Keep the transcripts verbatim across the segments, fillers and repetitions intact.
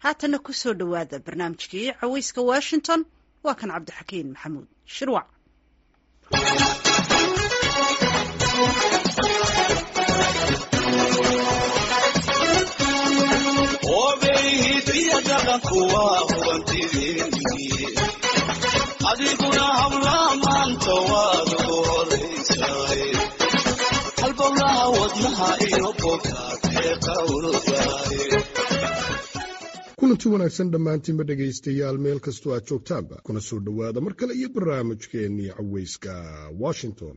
haatana ku soo dhowaada barnaamijkii cawayska Washington waa kan Cabdixakiin Maxamuud Shirwac. adiguna hawla maanta waad horeysay halbowlaha wadnaha iyo bogtaadee qawrdaay kulanti wanaagsan dhammaantiinba dhegaystayaal meel kastoo aad joogtaanba kuna soo dhowaada mar kale iyo barnaamijkeennii cawayska Washington.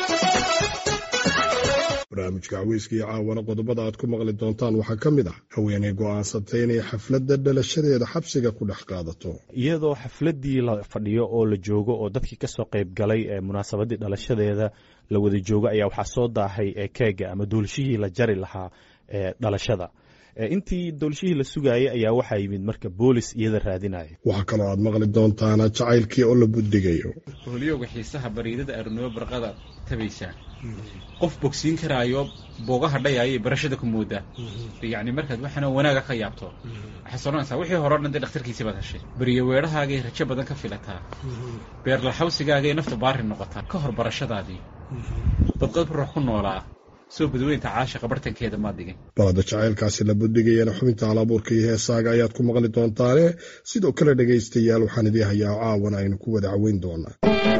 barnaamijka cawayska iyo caawana qodobada aad ku maqli doontaan waxaa ka mid ah haweeney go'aansatay inay xafladda dhalashadeeda xabsiga ku dhex qaadato iyadoo xafladdii la fadhiyo oo la joogo oo dadkii ka soo qayb galay ee munaasabaddii dhalashadeeda la wada joogo ayaa waxaa soo daahay ee keega ama doolshihii la jari lahaa ee dhalashada intii doolshihii la sugaayay ayaa waxaa yimid marka boolis iyada raadinaya. waxaa kaloo aad maqli doontaan jacaylkii oo la buddigayo hooliyowga xiisaha bariidada arnoo barqada tabaysa qof bogsiin karaayo boogaha dhayay barashada ku mooda yacni markaad waxana wanaaga ka yaabto waxa soonaysa wixii hore dhan dhakhtarkiisa baad heshay bariyo weerahaaga rajo badan ka filataa beer la xawsigaaga ee nafta baari noqota ka hor barashadaadii dadqad ruux ku noolaa soo badweynta caashiqa bartankeeda ma digin balada jacaylkaasi la buddigayana xubinta halabuurka iyo heesaaga ayaad ku maqli doontaane sidoo kale dhegaystayaal waxaan idii hayaa caawana aynu ku wada caweyn doonaa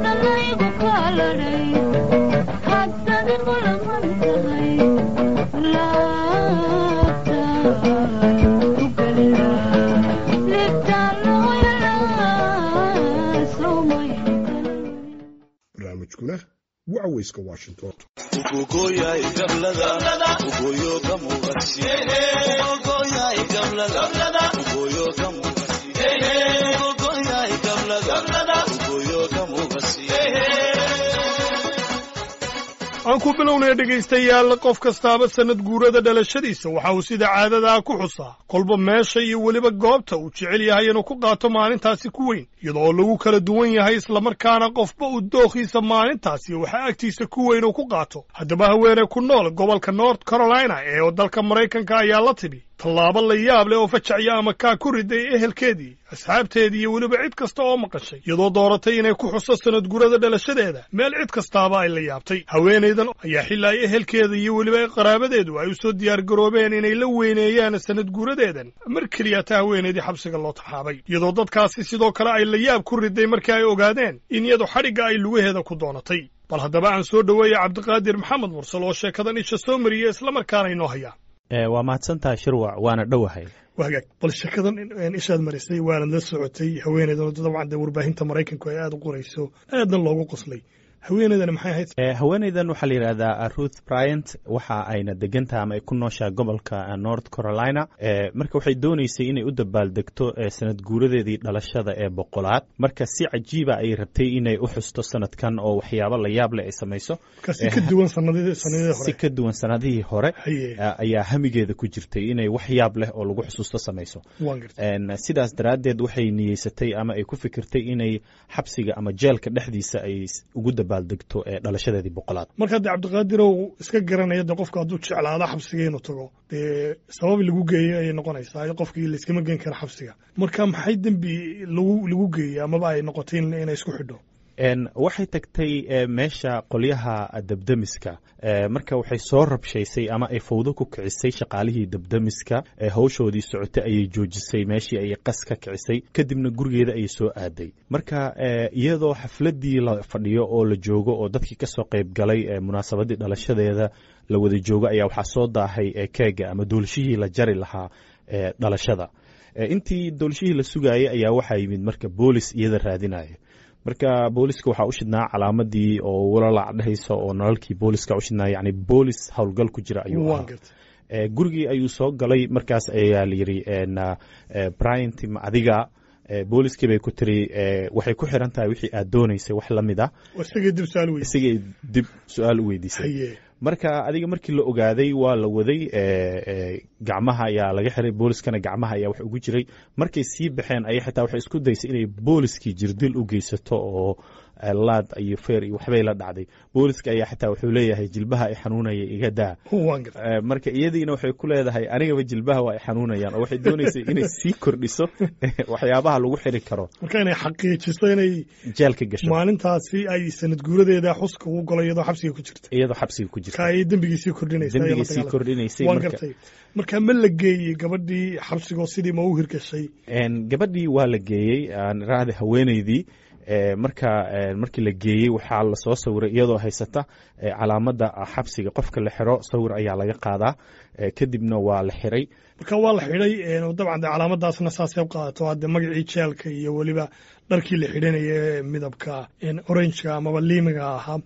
barnaamijkuna wacawayska Washington. ugogoyay gablada ugoyo kamuqasi ugogoyay gablada ugoyo kamuqasi ugogoyay gablada ugoyo kamuqasi aan ku bilownay dhegaystayaal qof kastaaba sanad guurada dhalashadiisa waxa uu sida caadada ku xusaa kolba meesha iyo weliba goobta uu jecel yahay inuu ku qaato maalintaasi ku weyn iyadoo lagu kala duwan yahay isla markaana qofba uu dooqiisa maalintaasi waxa agtiisa ku weyn uu ku qaato haddaba haweeney ku nool gobolka North Carolina ee dalka Mareykanka ayaa la tibi tallaabo la yaab leh oo fajacya ama kaa ku riday ehelkeedii asxaabteedii iyo weliba cid kasta oo maqashay iyadoo dooratay inay ku xuso sanad guurada dhalashadeeda meel cid kastaaba ay la yaabtay haweeneydan ayaa xilay ehelkeeda iyo weliba qaraabadeedu ay u soo diyaar garoobeen inay la weyneeyaan sanad guuradeedan mar kaliya ta haweeneydii xabsiga loo taxaabay iyadoo dadkaasi sidoo kale ay la yaab ku riday markii ay ogaadeen in iyadu xadhigga ay lugaheeda ku doonatay bal haddaba aan soo dhoweeyay Cabdiqaadir Maxamed Mursal oo sheekadan isha soo mariyay isla markaana inoo haya ee waa mahadsantahay Shirwac waana dhowahay wagaag bal sheekadan in ishaad marisay waana la socotay haweeneydan dabcan warbaahinta Mareykanku ay aad u qorayso aadna loogu qoslay haweeneydan maxay ahayd ee haweeneydan waxa la yiraahdaa Ruth Bryant waxa ayna degantahay ama ay ku nooshaa gobolka North Carolina ee marka waxay doonaysay inay u dabaaldegto sanad guuradeedii dhalashada ee boqolaad marka si cajiib ah ay rabtay inay u xusto sanadkan oo waxyaabo la yaab leh ay samayso kasi ka duwan sanadihii sanadihii hore si ka duwan sanadihii hore ayaa hamigeeda ku jirtay inay wax yaab leh oo lagu xusuusto samayso een sidaas daraadeed waxay niyeysatay ama ay ku fikirtay inay xabsiga ama jeelka dhexdiisa ay ugu degto ee dhalashadeedii boqolaad marka Cabdiqaadir oo iska garanaya qofka hadduu jeclaado xabsiga inuu tago ee sabab lagu geeyo ay noqonaysaa qofkii la iskama geen kara xabsiga marka maxay dambi lagu lagu geeyo ama ay noqotay inay isku xidho een waxay tagtay meesha qolyaha dabdamiska marka waxay soo rabshaysay ama ay fawdo ku kicisay shaqaalihii dabdamiska ee hawshoodii socotay ayay joojisay meeshii ay qas ka kicisay kadibna gurigeeda ay soo aaday marka iyadoo xafladdii la fadhiyo oo la joogo oo dadkii ka soo qayb galay ee munaasabaddii dhalashadeeda la wada joogo ayaa waxaa soo daahay ee keega ama doolshihii la jari lahaa ee dhalashada intii doolshihii la sugaayay ayaa waxaa yimid marka boolis iyada raadinaya marka booliska waxa u shidnaa calaamadii oo walalac dhahayso oo nalalkii booliska u shidnaa yani boolis howlgal ku jira ayuu ahaa ee gurigii ayuu soo galay markaas ayaa la yiri een Bryant ma adiga booliskii bay ku tiri waxay ku xiran tahay wixii aad doonaysay wax la mid ah isagii dib su'aal weydiisay isagii dib su'aal weydiisay marka adiga markii la ogaaday waa la waday gacmaha ayaa laga xiray booliskana gacmaha ayaa wax ugu jiray markay sii baxeen ay xitaa waxay isku daysay inay booliskii jirdil u geysato oo laad iyo feer iyo waxbay la dhacday booliska ayaa xataa wuxuu leeyahay jilbaha ay xanuunaya iga daa marka iyadiina waxay ku leedahay anigaba jilbaha waa ay xanuunayaan oo waxay doonaysay inay sii kordhiso waxyaabaha lagu xiri karo marka inay xaqiijiso inay jeelka gasho maalintaasi ay sanad guuradeeda xuska ugu galo iyadoo xabsiga ku jirta iyadoo xabsiga ku jirta ka ay dembigiisii kordhinaysa dembigiisii kordhinaysay marka marka ma la geeyey gabadhii xabsigoo sidii ma u hirgashay gabadhii waa la geeyey aan raacda haweenaydii marka markii la geeyey waxaa lasoo sawiray iyadoo haysata calaamadda xabsiga qofka la xiro sawir ayaa laga qaadaa kadibna waa la xiray marka waa la xidhay dabcan de calaamadaasna saasay u qaadato hadde magacii jeelka iyo weliba dharkii la xidhanaya midabka orangeka amaba liimiga ahaa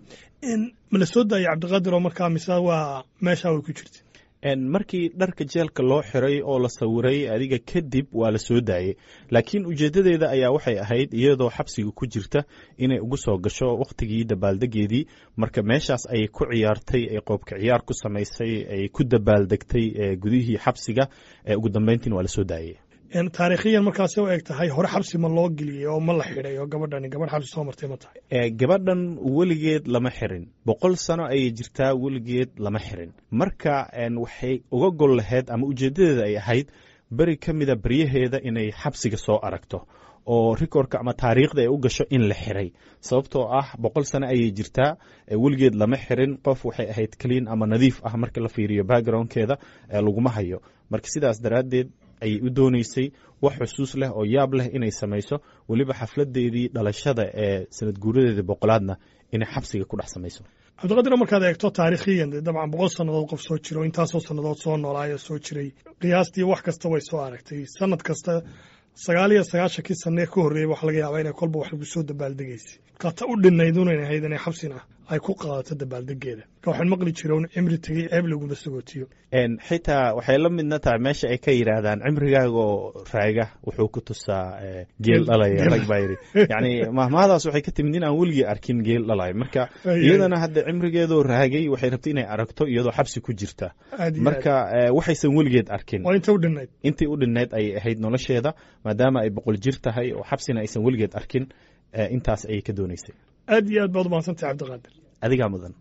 ma la soo daayay cabdiqaadir oo markaa mise waa meeshaa way ku jirta markii dharka jeelka loo xiray oo la sawiray adiga kadib waa la soo daayey laakiin ujeeddadeeda ayaa waxay ahayd iyadoo xabsiga ku jirta inay ugu soo gasho wakhtigii dabaaldegeedii marka meeshaas ayay ku ciyaartay ay qoobka ciyaar ku samaysay ay ku dabaaldegtay gudihii xabsiga ugu dambayntiin waa la soo daayey taariikhiyan markaasay u eg tahay hore xabsi ma loo geliyey oo ma la xidhay oo gabadhani gabadh xabsi soo martay ma tahay gabadhan weligeed lama xirin boqol sano ayay jirtaa weligeed lama xirin marka waxay uga gol lahayd ama ujeeddadeeda ay ahayd beri ka mida beryaheeda inay xabsiga soo aragto oo rikorka ama taariikhda ay u gasho in la xiray sababtoo ah boqol sano ayay jirtaa weligeed lama xirin qof waxay ahayd clean ama nadiif ah marka la fiiriyo backgroundkeeda laguma hayo marka sidaas daraaddeed ayay u doonaysay wax xusuus leh oo yaab leh inay samayso weliba xafladeedii dhalashada ee sanad guuradeedii boqolaadna inay xabsiga ku dhex samayso cabdiqaadir markaad eegto taariikhiyan dabcan boqol sannadood qof soo jiro intaasoo sannadood soo noolaayo soo jiray qiyaastii wax kasta way soo aragtay sanad kasta sagaal iyo sagaashankii sanee ka horreeyey waxa laga yaabaa inay kolba wax lagu soo dabaaldegaysay kata u dhinayd unan ahayd inay xabsina ay ku qaadato dabaaldegeeda ka waxaan maqli jiroon cimri tegey ceeb laguma sagootiyo xitaa waxay la midna tahay meesha ay ka yidhaahdaan cimrigaaga oo raaga wuxuu ku tusaa geel dhalaya rag baa yidhi yacni mahmahadaas waxay ka timid in aan weligii arkin geel dhalaya marka iyadana hadda cimrigeedoo raagay waxay rabtay inay aragto iyadoo xabsi ku jirta marka waxaysan weligeed arkin inta u dhinayd intii u dhinayd ayay ahayd nolosheeda maadaama ay boqol jir tahay oo xabsina aysan weligeed arkin intaas ayay ka doonaysay aad iyo aad baad u mahadsantahay cabdiqaadir adigaa mudan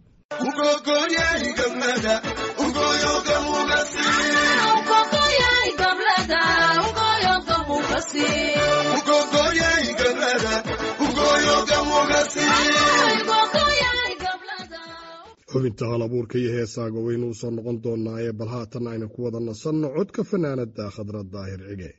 xubinta hal abuurka iyo heesaaga waynu u soo noqon doonaa ee bal haatan aynu ku wada nasanno codka fanaanada khadra daahir cige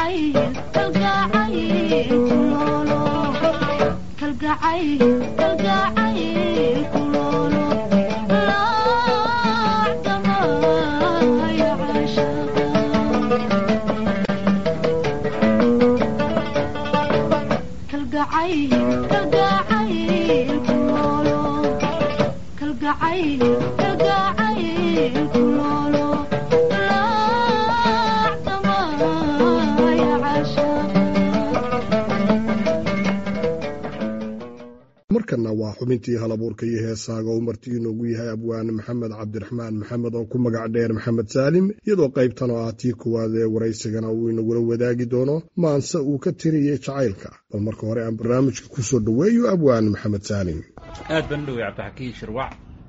markana waa xubintii halabuurka iyo heesaaga oo martii inoogu yahay abwaane maxamed cabdiraxmaan maxamed oo ku magac dheer maxamed saalim iyadoo qaybtan oo ah tii kuwaad ee waraysigana uu inagula wadaagi doono maanse uu ka tiriyey jacaylka bal marka hore aan barnaamijka ku soo dhoweeyo abwaane maxamed saalim aad baan dhowey cabdixakiin shirwac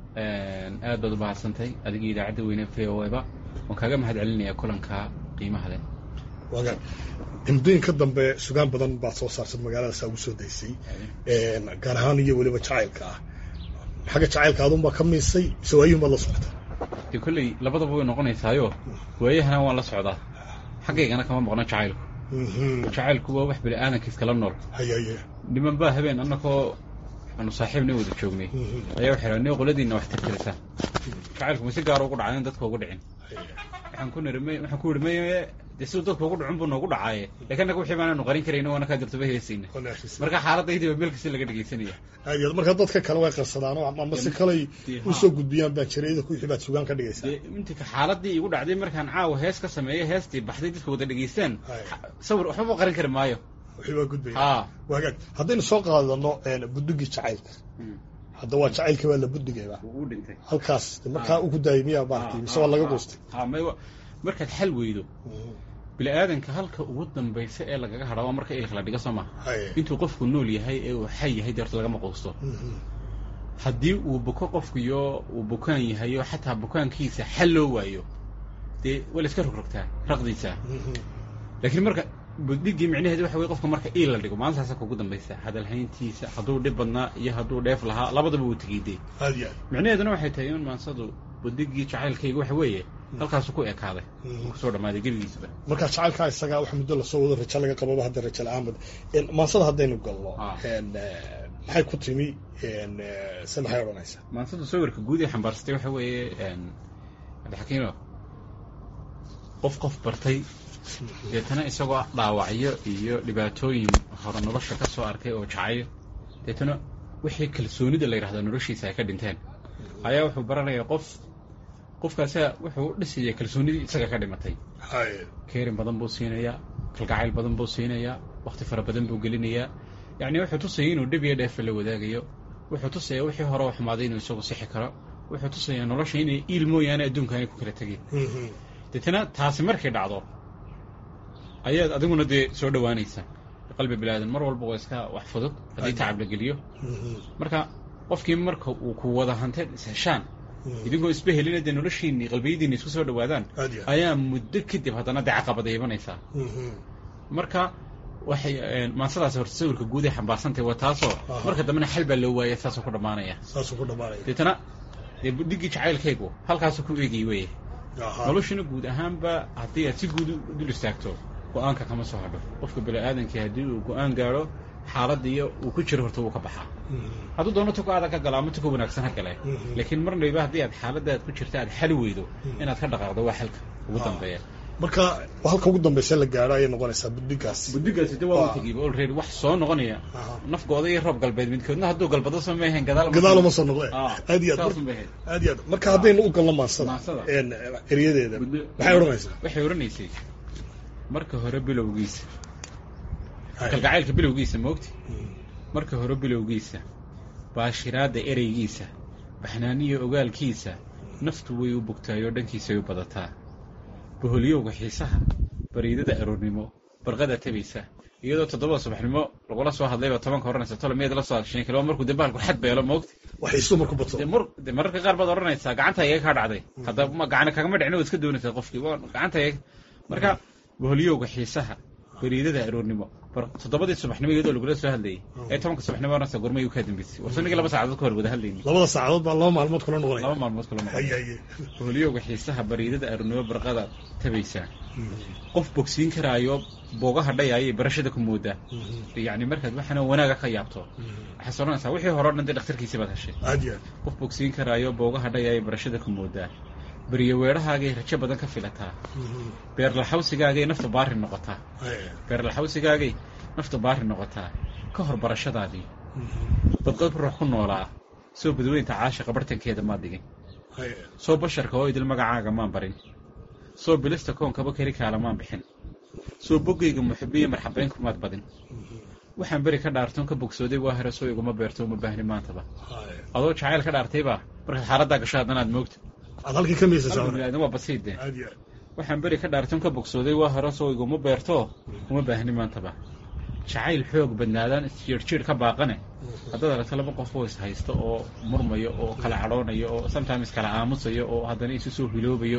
aad baad u bahadsantay adigii idaacadda weyne v o eba waan kaaga mahad celinayaa kulanka qiimaha leh wagan himdooyinka dambe sugaan badan baad soo saartay magaaladaasa ugu soo daysay gaar ahaan iyo weliba jacaylka ah xagga jacaylka adunbaa ka miisay mise waayuhun baad la socota dee kolley labadaba way noqonaysaayo waayahana waan la socdaa xaggaygana kama maqno jacaylku jacaylku waa wax bini aadanka iskala nool hayaye niman baa habeen annakoo aanu saaxiibna wada joognay ayaa waxay raha nin qoladiinna wax tirtiraysaa jacaylku ma si gaar ugu dhacay in dadka ugu dhicin waxaan ku nirmay waxaan ku yidhi maye dee siduu dadka ugu dhicin buu noogu dhacaaye laakiin annaga wixii baanaanu qarin karayno waana kaa dirtaba heesayna marka xaaladdaydii baa meelkasi laga dhegaysanaya aad marka dadka kale way qarsadaan oo ama si kaley u soo gudbiyaan baa jirayda ku wixii baad sugaan ka dhigaysaa intii xaaladii igu dhacday markaan caawa hees ka sameeyay heestii baxday dadka wada dhegaystaan sawir waxba ma qarin kari maayo wixii waa gudbaya waagaag haddaynu soo qaadano budugii jacaylka hadda waa jacaylka waa la buddigayba halkaas markaa ugu daayay miyaa baartay mise waa laga goostay markaad xal weydo bini aadanka halka ugu dambaysa ee lagaga hadhaa waa marka ilka la dhiga soo maha intuu qofku nool yahay ee uu xay yahay deerta lagama quusto haddii uu buko qofku iyo uu bukaan yahay oo xataa bukaankiisa xal loo waayo dee waa la iska rogrogtaa raqdiisa laakiin marka buddigii micnaheedu waxa weye qofka marka ii la dhigo maalintaasa kugu dambaysa hadalhayntiisa hadduu dhib badnaa iyo hadduu dheef lahaa labadaba wuu tegeyday micnaheeduna waxay tahay in maansadu buddigii jacaylkayga waxa weeye halkaasu ku ekaaday kusoo dhammaaday gebigiisaba markaa jacaylkaa isagaa wax muddo lasoo wado rajo laga qababa hadda rajo la-aanbad maansada haddaynu galno maxay ku timi se maxay odhanaysaa maansadu sawirka guud ee xambaarsatay waxa weeye cabdixakiino qof qof bartay deetana isagoo dhaawacyo iyo dhibaatooyin hore nolosha ka soo arkay oo jacayo deetana wixii kalsoonida la yidhahdo noloshiisa ay ka dhinteen ayaa wuxuu baranayaa qof qofkaasa wuxuu dhisaya kalsoonidii isaga ka dhimatay keerin badan buu siinayaa kalgacayl badan buu siinayaa wakti fara badan buu gelinayaa yacni wuxuu tusaya inuu dhib iyo dheefa la wadaagayo wuxuu tusaya wixii hore u xumaaday inuu isagu sixi karo wuxuu tusayaa nolosha inay iil mooyaane adduunka aanay ku kala tegin deetana taasi markay dhacdo ayaad adiguna dee soo dhawaanaysa qalbi bilaadan mar walba waa iska wax fudud haddii tacab la geliyo marka qofkii marka uu ku wada hanteed isheshaan idinkoo isba helina dee noloshiinii qalbiyadiinni isku soo dhawaadaan ayaa muddo kadib haddana dee caqabada imanaysaa marka waxay maansadaas horta sawirka guud ee xambaarsantahy waa taasoo marka dambena xal baa loo waaya saasoo ku dhammaanaya saasoo ku dhammaanaya deetana dee buddigii jacaylkaygu halkaasuu ku eegay weye noloshina guud ahaanba haddii aad si guud u dul istaagto go-aanka kama soo hadho qofka bini-aadankii haddii uu go-aan gaadho xaaladiiyo uu ku jiro horta wuu ka baxaa hadduu doono tuka adag ka gala ama tuka wanaagsan ha gale laakiin marnayba haddii aad xaaladaad ku jirta aad xali weydo inaad ka dhaqaaqdo waa xalka ugu dambeeya marka halka ugu dambaysa la gaadho ayay noqonaysaa buddigaas buddigaasi de waa tagiiba already wax soo noqonaya nafgooda iyo roob galbeed midkoodna hadduu galbado soo maahayn gadaal gadaal uma soo noqde aad iyo aad aad iyo aad marka haddaynu u galno maansada eryadeeda maxay odhanaysaa waxay odhanaysay marka hore bilowgiisa kalgacaylka bilowgiisa moogti marka hore bilowgiisa baashiraadda ereygiisa baxnaaniyo ogaalkiisa naftu way u bogtaayoo dhankiisay u badataa boholyowga xiisaha bariidada aroornimo barqada tabaysa iyadoo toddobada subaxnimo lagula soo hadlayba tobanka odhanaysa tole miyaad la soo agshan kale markuu dambaalku xad beelo moogti waxaysu marku bato de mararka qaar baad odhanaysaa gacanta iga kaa dhacday hadda gacana kagama dhicin waad iska doonaysaa qofkii gacanta iga marka boholyowga xiisaha bariidada aroornimo toddobadii subaxnimo iyadoo lagula soo hadlayay ee tobanka subaxnimo nasa gormay uu ka dambeysay warsanigii laba saacadood ka hor wada hadlayni labada saacadood baa laba maalmood kala noqonaya laba maalmood kala noqonaya boholiyowga xiisaha bariidada aroornimo barqada tabaysaa qof bogsiin karaayo boogaha dhayaayay barashada ku moodaa yacni markaad waxaana wanaaga ka yaabto waxaad soranaysaa wixii hore o dhan dee dhakhtarkiisii baad heshay qof bogsiin karaayo boogaha dhayaayay barashada ku moodaa beriyo weedhahaagay rajo badan ka filataa beerlaxawsigaagay nafta baari noqotaa beerlaxawsigaagay nafta baari noqotaa ka hor barashadaadii badqad ruux ku noolaa soo badweynta caashiqa bartankeeda maad dhigin soo basharka oo idil magacaaga maan barin soo bilista koonkaba keli kaala maan bixin soo boggayga muxibiya marxabaynku maad badin waxaan beri ka dhaartoon ka bogsooday waa hore soo iguma beerto uma baahni maantaba adoo jacayl ka dhaartaybaa markaad xaaladdaa gasho haddanaad moogta aad halkii ka miisaysaa waa basiide waxaan beri ka dhaartoon ka bogsooday waa hore soo iguma beerto uma baahni maantaba jacayl xoog badnaadaan isjiirjiir ka baaqane haddaad aragto laba qof oo is haysto oo murmayo oo kala cadhoonayo oo sometimes kala aamusayo oo haddana isu soo hiloobayo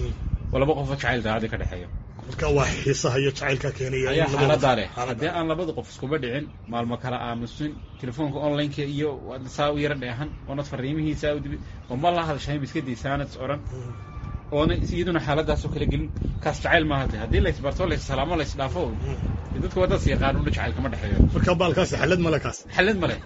oo laba qofoo jacayl daacadii ka dhexeeyo marka waa xiisaha iyo jacaylka keenaya ayaa xaaladaa leh haddii aan labada qof iskuba dhicin maalmo kala aamusin telefoonka online-ka iyo saa u yara dheehan oonad fariimihiisa u dibi oo ma la hadashayn biskadiisaanad is odhan oona iyaduna xaaladaasoo kala gelin kaas jacayl maaha de haddii laysbarto laissalaamo laysdhaafo dadka waddaas yaqaan una jacayl kama dhexeeyo marka baalkaasi xallad male kaas xallad male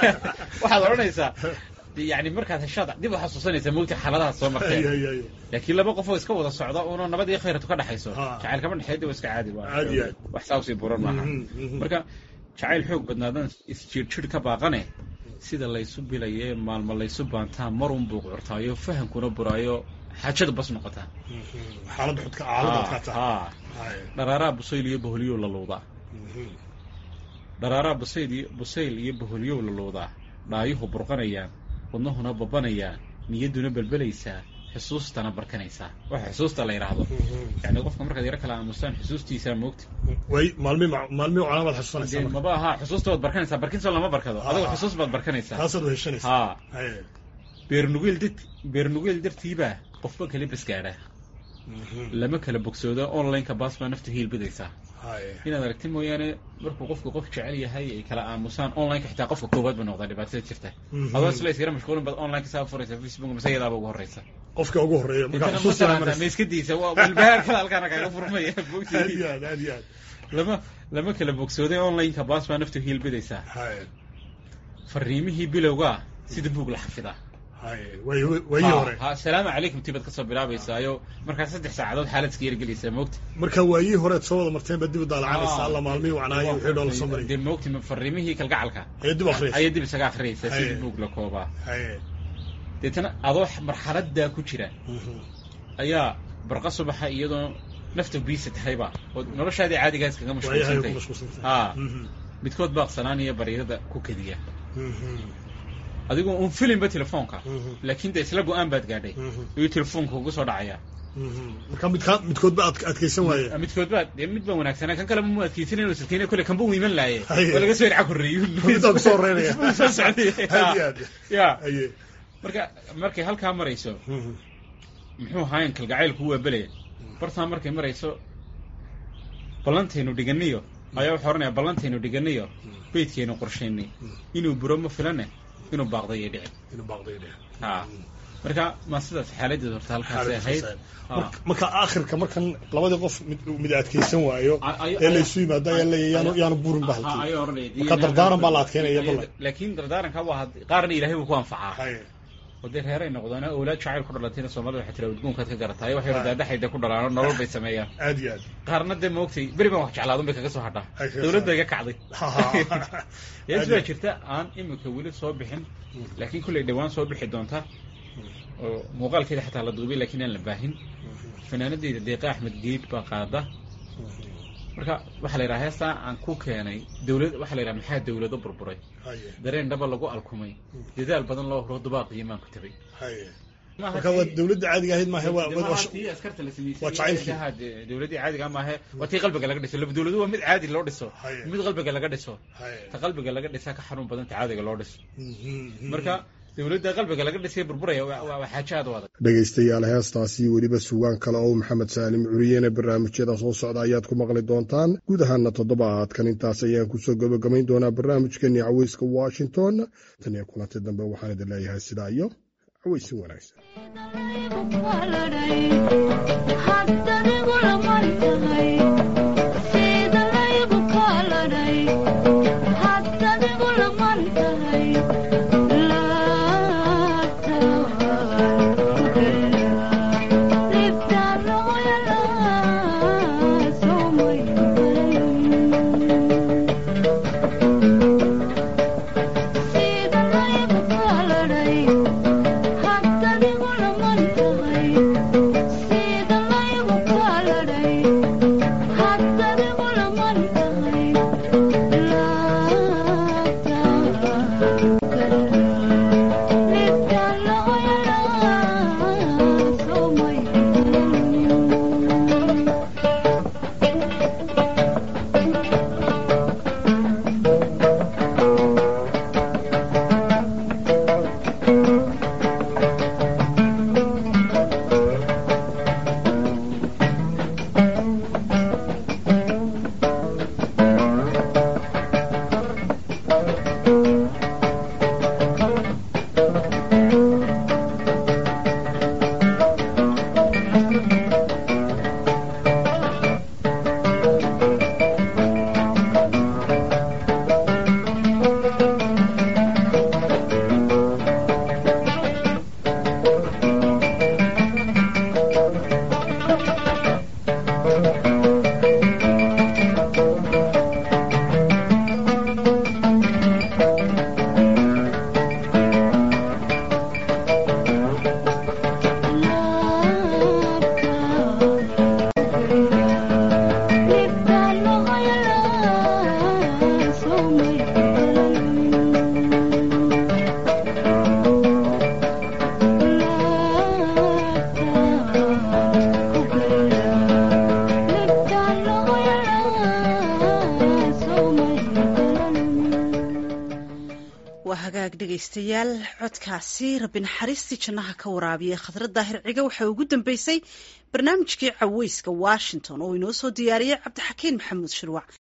waxaad odhanaysaa يعني مركز الشاطئ دي بحسوسني سموتي حالات soo martay laakiin laba qof oo iska wada socda oo nabad iyo khayraad ka dhaxayso jacayl kama dhaxaydo iska caadi waa wax saawsi buran maaha marka jacayl xoog badnaadan isjiirjir ka baaqane sida la isu bilayay maalmo la isu baantaa marun buu qortaayo fahamkuna buraayo xaajada bas noqota xaalad xudka caalada ka taa daraara busayl iyo boholiyo la looda daraara busayl iyo busayl iyo boholiyo la looda dhaayuhu burqanayaan wadnahuna babanaya niyaduna balbalaysaa xusuustana barkanaysaa waxa xusuusta la yiraahdo yani qofka markaad yara kala aamusaan xusuustiisa moogta way maalmi maalmi calaamad xusuusanaysaa ma baa xusuusta wad barkanaysaa barkinso lama barkado adigu xusuus baad barkanaysaa taasoo u heshanaysaa ha beernugeel dad beernugeel dartiiba qofba kale basgaara lama kala bogsoodo online-ka baas baa nafta hiilbidaysaa inaad aragti mooyaane markuu qofku qof jecel yahay ay kala aamusaan online-ka xitaa qofka koowaad ba noqdaa dhibaatada jirta adoo isla iskara mashquulin baad online-ka saa furaysa facebook masayadaaba ugu horeysa qofka ugu horeeya marka xusuusta miskadiisa waa walbahaar kala halkaana kaga furmaya bogtiisa lama lama kala bogsooday online-ka baas baa nafta hiilbidaysaa fariimihii bilowga sida buug la xafidaa way way hore ha salaamu calaykum tibad ka soo bilaabaysaayo marka saddex saacadood xaalad iska yargelaysa moogta marka waayii hore soo wada marteen bad dib daalacaysa alla maalmii wacnaayo wixii dhool soo maray dib moogta fariimihii kalgacalka ay dib akhriis ay dib isaga akhriisa si buug la kooba deetana adoo marxaladda ku jira ayaa barqa subaxa iyadoo nafta biisa tahayba oo noloshaadii caadiga iskaga mashquulsantay ha midkood baaqsanaan iyo bariirada ku kadiya adigu un filimba telefoonka laakiin de isla go'aan baad gaadhay iyo telefoonka ugu soo dhacaya marka midkood midkood ba adkaysan waaye midkood ba mid ba wanaagsan kan kale ma adkaysan inuu silkiina kale kan buu iiman laayay walaga soo irca korriyo mid oo soo reeraya ya marka markay halka marayso muxuu hayn kalgacaylku waa balay barta markay marayso ballanteenu dhiganiyo ayaa wuxuu oranayaa ballanteenu dhiganiyo beedkeenu qorsheynay inuu buro ma filane inuu baaqday ee dhicin inuu baaqday ee dhicin ha marka ma sidaas xaaladda horta halkaas ay ahayd marka aakhirka markan labadii qof mid mid adkaysan waayo ee la isu yimaado ayaa la yaano yaano buurin bahalkii ay oranaydii marka dardaaran baa la adkeynaya ballan laakiin dardaaranka waa qaarna ilaahay uu ku anfacaa ودي هيرين نقدنا أولاد شاعر كل لاتينا سومالي حتى لو تكون كذا كرتاي وحير ده ده حيدا كل لاتينا نور بيسميها عادي عادي قارنا ده موقتي بري ما وحش على ضم بكجسوا حدا دولة ده كعضي يسوي شرطة عن إما كولد صوب بحن لكن كل الدوان صوب بحدونتها مقال كده حتى على ضوبي لكن أنا باهن فنان دي دقيقة أحمد جيب بقاعدة marka waxa la yiraahdaa aan ku keenay dawlad waxa la yiraahdaa maxaa dawladda burburay dareen dhab lagu alkumay dadaal badan loo horo dubaaq iimaan ku tabay marka waa dawladda caadiga ahayd ma waa waa askarta la sameeyay waa jacaylkii dawladda caadiga ma aha waa tii qalbiga laga dhiso dawladdu waa mid caadi loo dhiso mid qalbiga laga dhiso ta qalbiga laga dhisa ka xarun badan caadiga loo dhiso marka dawladda qalbiga laga dhisay burburaya waa xaajo aad u adag. dhegaystayaal heestaasi weliba sugaan kale oo maxamed saalim curiyene barnaamijyada soo socda ayaad ku maqli doontaan guud ahaana toddobaadkan intaas ayaan kusoo gabagabayn doonaa barnaamijkeennii cawayska washington tan iyo kulanti dambe waxaan idin leeyahay sidaa iyo cawaysin wanaagsan. dhegaystayaal codkaasi rabbi naxariistii jannaha ka waraabiya khadrad daahir ciga waxaa ugu dambeysay barnaamijkii cawayska washington oo inoo soo diyaariyey cabdixakiin maxamuud shirwac.